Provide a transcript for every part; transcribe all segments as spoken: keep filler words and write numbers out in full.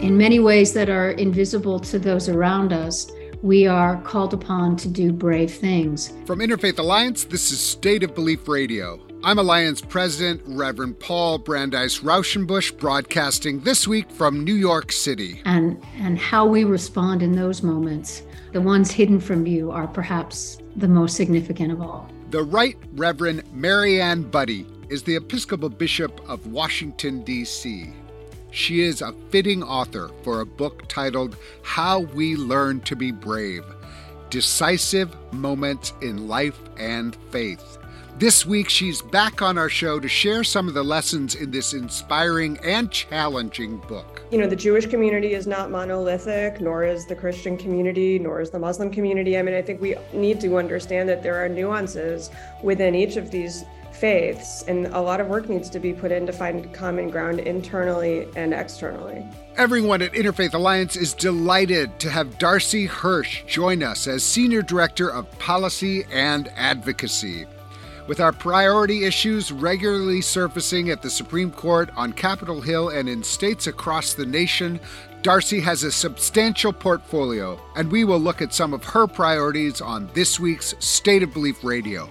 In many ways that are invisible to those around us, we are called upon to do brave things. From Interfaith Alliance, this is State of Belief Radio. I'm Alliance President, Reverend Paul Brandeis Rauschenbusch, broadcasting this week from New York City. And, and how we respond in those moments, the ones hidden from view, are perhaps the most significant of all. The Right Reverend Marianne Budde is the Episcopal Bishop of Washington, D C She is a fitting author for a book titled How We Learn to Be Brave: Decisive Moments in Life and Faith. This week, she's back on our show to share some of the lessons in this inspiring and challenging book. You know, the Jewish community is not monolithic, nor is the Christian community, nor is the Muslim community. I mean, I think we need to understand that there are nuances within each of these faiths, and a lot of work needs to be put in to find common ground internally and externally. Everyone at Interfaith Alliance is delighted to have Darcy Hirsch join us as Senior Director of Policy and Advocacy. With our priority issues regularly surfacing at the Supreme Court, on Capitol Hill, and in states across the nation, Darcy has a substantial portfolio, and we will look at some of her priorities on this week's State of Belief Radio.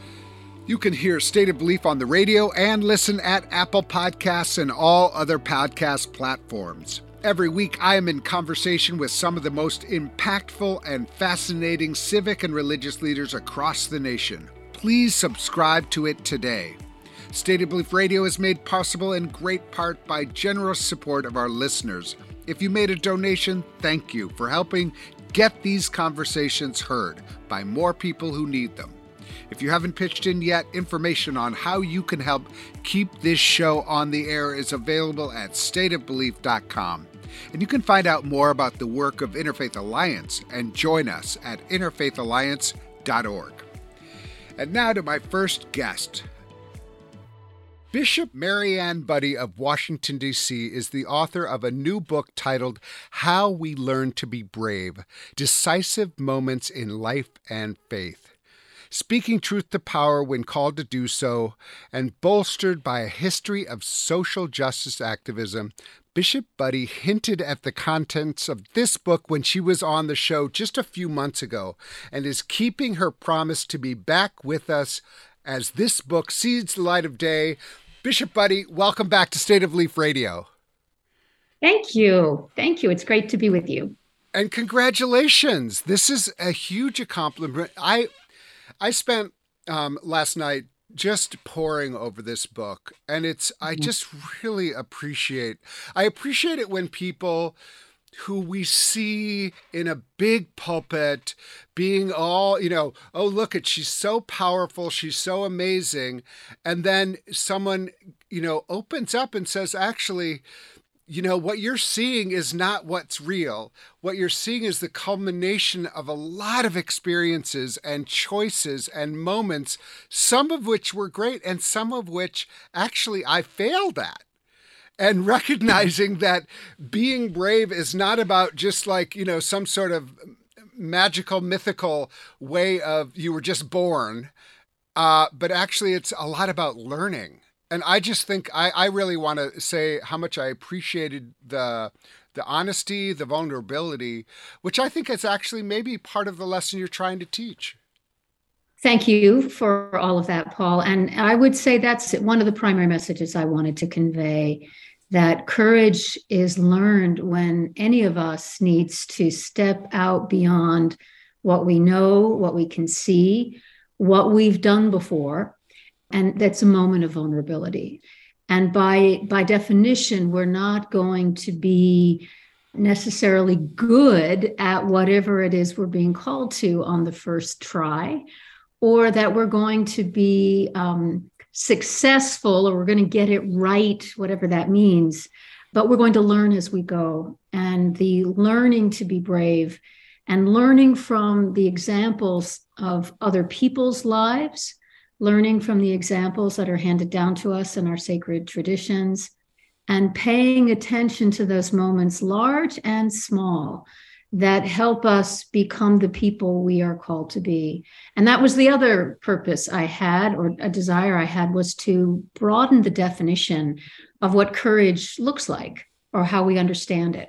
You can hear State of Belief on the radio and listen at Apple Podcasts and all other podcast platforms. Every week, I am in conversation with some of the most impactful and fascinating civic and religious leaders across the nation. Please subscribe to it today. State of Belief Radio is made possible in great part by generous support of our listeners. If you made a donation, thank you for helping get these conversations heard by more people who need them. If you haven't pitched in yet, information on how you can help keep this show on the air is available at state of belief dot com. And you can find out more about the work of Interfaith Alliance and join us at interfaith alliance dot org. And now to my first guest. Bishop Marianne Budde of Washington, D C is the author of a new book titled How We Learn to Be Brave: Decisive Moments in Life and Faith. Speaking truth to power when called to do so, and bolstered by a history of social justice activism, Bishop Budde hinted at the contents of this book when she was on the show just a few months ago, and is keeping her promise to be back with us as this book sees the light of day. Bishop Budde, welcome back to State of Belief Radio. Thank you. Thank you. It's great to be with you. And congratulations. This is a huge accomplishment. I I spent um, last night just poring over this book, and it's, I just really appreciate, I appreciate it when people who we see in a big pulpit being all, you know, oh, look at, she's so powerful, she's so amazing. And then someone, you know, opens up and says, actually, you know, what you're seeing is not what's real. What you're seeing is the culmination of a lot of experiences and choices and moments, some of which were great and some of which actually I failed at. And recognizing that being brave is not about just like, you know, some sort of magical, mythical way of you were just born, uh, but actually it's a lot about learning. And I just think I, I really want to say how much I appreciated the the honesty, the vulnerability, which I think is actually maybe part of the lesson you're trying to teach. Thank you for all of that, Paul. And I would say that's one of the primary messages I wanted to convey, that courage is learned when any of us needs to step out beyond what we know, what we can see, what we've done before. And that's a moment of vulnerability. And by, by definition, we're not going to be necessarily good at whatever it is we're being called to on the first try, or that we're going to be um, successful, or we're going to get it right, whatever that means. But we're going to learn as we go. And the learning to be brave and learning from the examples of other people's lives, learning from the examples that are handed down to us in our sacred traditions, and paying attention to those moments, large and small, that help us become the people we are called to be. And that was the other purpose I had, or a desire I had, was to broaden the definition of what courage looks like, or how we understand it.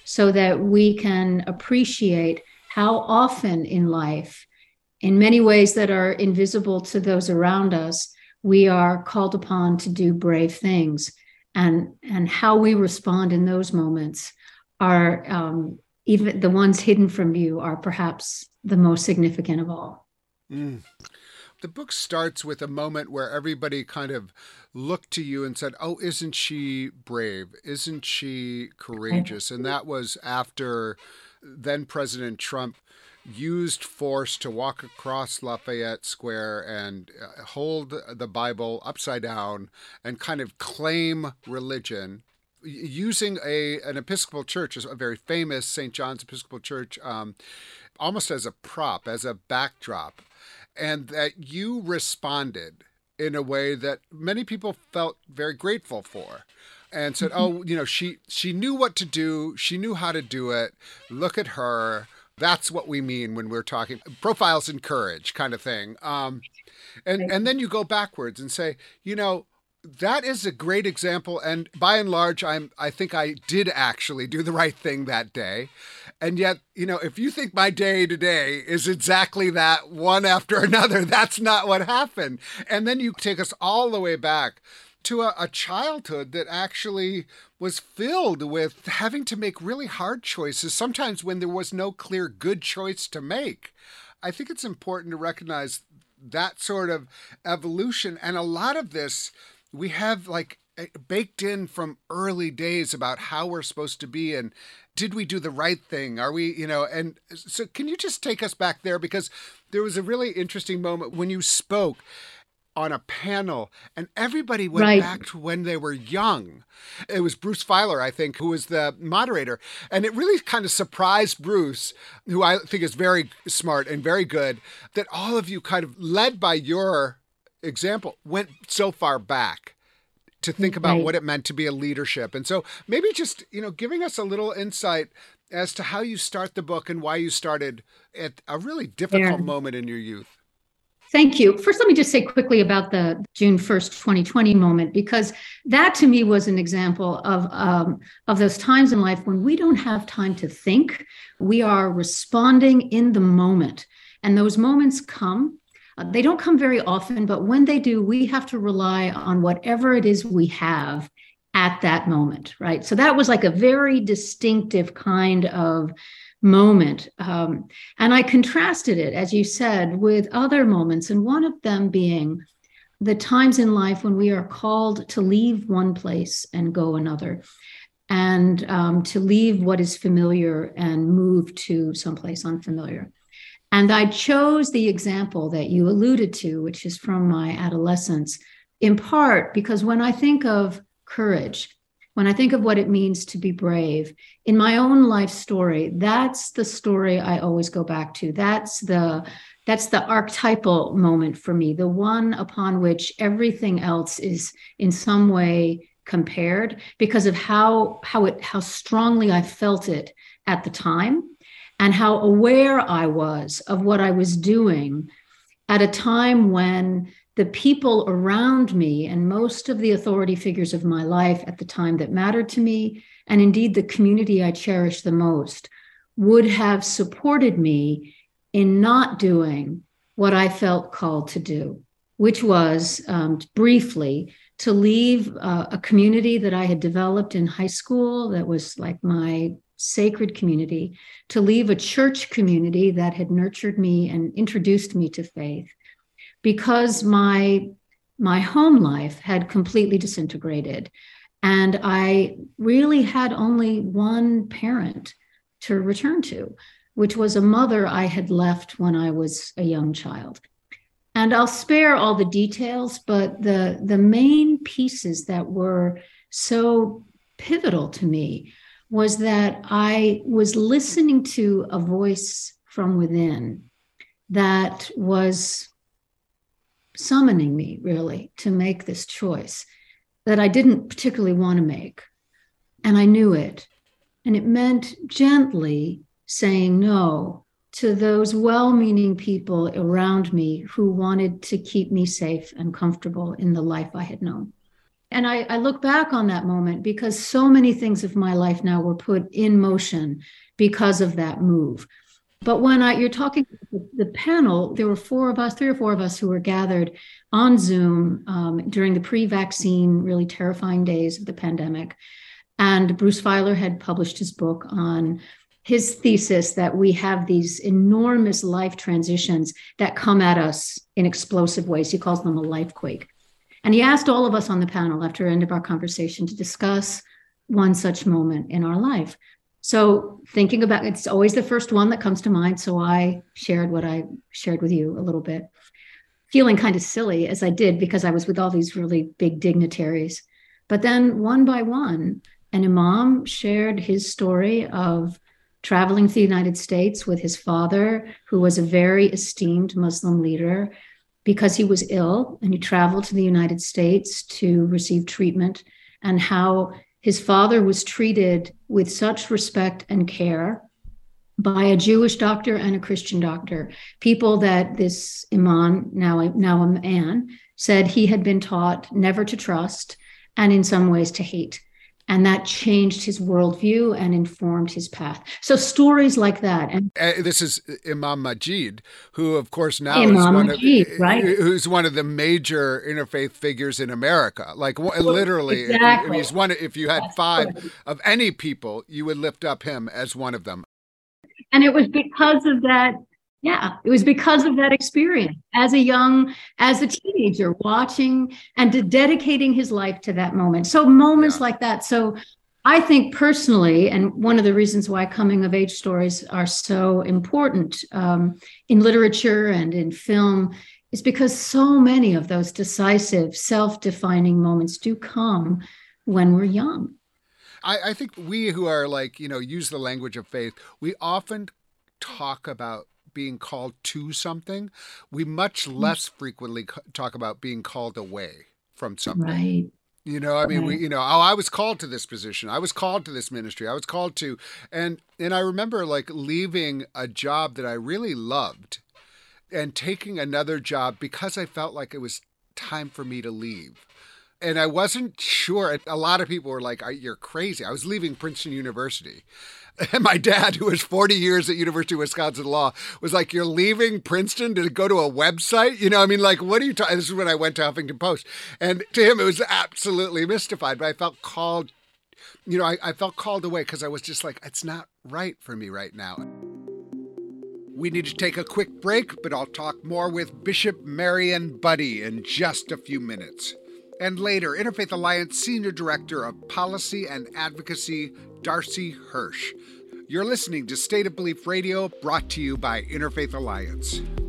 so that we can appreciate how often in life, in many ways that are invisible to those around us, we are called upon to do brave things. And, and how we respond in those moments are, um, even the ones hidden from view, are perhaps the most significant of all. Mm. The book starts with a moment where everybody kind of looked to you and said, oh, isn't she brave? Isn't she courageous? And that was after then President Trump used force to walk across Lafayette Square and hold the Bible upside down and kind of claim religion using a an Episcopal church, a very famous Saint John's Episcopal Church, um, almost as a prop, as a backdrop. And that you responded in a way that many people felt very grateful for and said, mm-hmm. oh, you know, she she knew what to do. She knew how to do it. Look at her. That's what we mean when we're talking profiles in courage kind of thing. Um, and, and then you go backwards and say, you know, that is a great example. And by and large, I'm, I think I did actually do the right thing that day. And yet, you know, if you think my day today is exactly that one after another, that's not what happened. And then you take us all the way back to a, a childhood that actually was filled with having to make really hard choices, sometimes when there was no clear good choice to make. I think it's important to recognize that sort of evolution. And a lot of this we have like baked in from early days about how we're supposed to be and did we do the right thing? Are we, you know, and so can you just take us back there? Because there was a really interesting moment when you spoke on a panel and everybody went right back to when they were young. It was Bruce Feiler, I think, who was the moderator. And it really kind of surprised Bruce, who I think is very smart and very good, that all of you kind of led by your example went so far back to think about right. what it meant to be a leadership. And so maybe just, you know, giving us a little insight as to how you start the book and why you started at a really difficult yeah. moment in your youth. Thank you. First, let me just say quickly about the June first, twenty twenty moment, because that to me was an example of, um, of those times in life when we don't have time to think. We are responding in the moment. And those moments come. Uh, they don't come very often, but when they do, we have to rely on whatever it is we have at that moment, right? So that was like a very distinctive kind of moment. Um, and I contrasted it, as you said, with other moments. And one of them being the times in life when we are called to leave one place and go another, and um, to leave what is familiar and move to someplace unfamiliar. And I chose the example that you alluded to, which is from my adolescence, in part because when I think of courage, when I think of what it means to be brave, in my own life story, that's the story I always go back to. That's the that's the archetypal moment for me, the one upon which everything else is in some way compared because of how how it how strongly I felt it at the time and how aware I was of what I was doing at a time when the people around me and most of the authority figures of my life at the time that mattered to me, and indeed the community I cherished the most, would have supported me in not doing what I felt called to do, which was um, briefly to leave uh, a community that I had developed in high school that was like my sacred community, to leave a church community that had nurtured me and introduced me to faith, because my my home life had completely disintegrated. And I really had only one parent to return to, which was a mother I had left when I was a young child. And I'll spare all the details, but the, the main pieces that were so pivotal to me was that I was listening to a voice from within that was summoning me really to make this choice that I didn't particularly want to make. And I knew it. And it meant gently saying no to those well-meaning people around me who wanted to keep me safe and comfortable in the life I had known. And I, I look back on that moment because so many things of my life now were put in motion because of that move. But when I, you're talking the, the panel, there were four of us, three or four of us who were gathered on Zoom um, during the pre-vaccine, really terrifying days of the pandemic. And Bruce Feiler had published his book on his thesis that we have these enormous life transitions that come at us in explosive ways. He calls them a life quake. And he asked all of us on the panel after the end of our conversation to discuss one such moment in our life. So thinking about, it's always the first one that comes to mind. So I shared what I shared with you a little bit, feeling kind of silly as I did because I was with all these really big dignitaries. But then one by one, an imam shared his story of traveling to the United States with his father, who was a very esteemed Muslim leader, because he was ill, and he traveled to the United States to receive treatment, and how his father was treated with such respect and care by a Jewish doctor and a Christian doctor, people that this imam, now, now a man, said he had been taught never to trust and in some ways to hate. And that changed his worldview and informed his path. So stories like that. And uh, this is Imam Majid, who, of course, now Imam is one Majid, of, right? who's one of the major interfaith figures in America. Like literally, exactly. if, he's one. If you had five of any people, you would lift up him as one of them. And it was because of that. Yeah, it was because of that experience as a young, as a teenager, watching and de- dedicating his life to that moment. So moments yeah. like that. So I think personally, and one of the reasons why coming of age stories are so important um, in literature and in film is because so many of those decisive, self-defining moments do come when we're young. I, I think we who are like, you know, use the language of faith, we often talk about being called to something. We much less frequently talk about being called away from something. Right. You know, I mean, right. we, you know, oh, I was called to this position. I was called to this ministry. I was called to, and, and I remember like leaving a job that I really loved and taking another job because I felt like it was time for me to leave. And I wasn't sure. A lot of people were like, you're crazy. I was leaving Princeton University. And my dad, who was forty years at University of Wisconsin Law, was like, you're leaving Princeton to go to a website? You know, I mean, like, what are you talking? This is when I went to Huffington Post. And to him, it was absolutely mystified. But I felt called, you know, I, I felt called away because I was just like, it's not right for me right now. We need to take a quick break, but I'll talk more with Bishop Marion Budde in just a few minutes. And later, Interfaith Alliance Senior Director of Policy and Advocacy, Darcy Hirsch. You're listening to State of Belief Radio, brought to you by Interfaith Alliance.